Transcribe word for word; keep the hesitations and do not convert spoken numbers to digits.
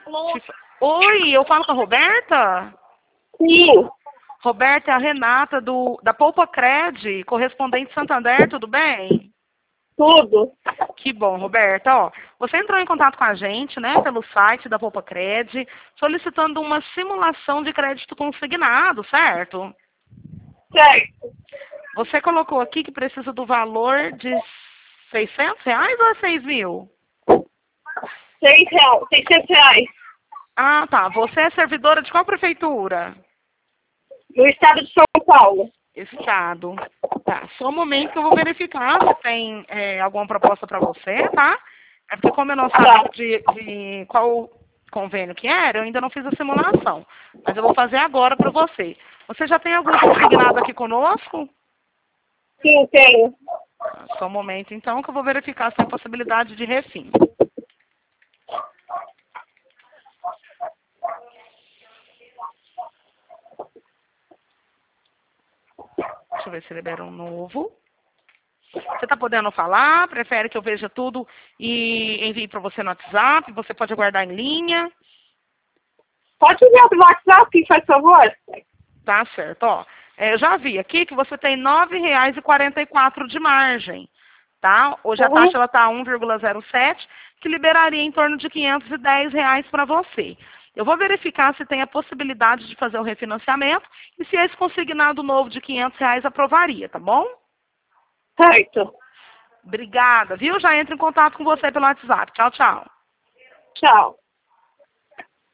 Oi, eu falo com a Roberta? Sim, Roberta é a Renata do, da Poupa Cred, correspondente Santander, tudo bem? tudo. Que bom, Roberta. Ó, você entrou em contato com a gente, né, pelo site da Poupa Cred, solicitando uma simulação de crédito consignado, certo? Certo. Você colocou aqui que precisa do valor de seiscentos reais ou é seis mil? Seis reais, seiscentos reais. Ah, tá. Você é servidora de qual prefeitura? No estado de São Paulo. Estado. Tá. Só um momento que eu vou verificar se tem é, alguma proposta para você, tá? É porque como eu não sabia Tá. de, de qual convênio que era, eu ainda não fiz a simulação. Mas eu vou fazer agora para você. Você já tem algum consignado aqui conosco? Sim, tenho. Tá, só um momento, então, que eu vou verificar se tem possibilidade de refim. Deixa eu ver se libera um novo. Você está podendo falar? Prefere que eu veja tudo e envie para você no WhatsApp? Você pode aguardar em linha? Pode enviar pro WhatsApp, faz favor? Tá certo. Ó, é, eu já vi aqui que você tem nove reais e quarenta e quatro de margem. Tá? Hoje a Uhum. taxa está um vírgula zero sete, que liberaria em torno de quinhentos e dez reais para você. Eu vou verificar se tem a possibilidade de fazer o refinanciamento e se esse consignado novo de quinhentos reais aprovaria, tá bom? Certo. Obrigada, viu? Já entro em contato com você pelo WhatsApp. Tchau, tchau. Tchau.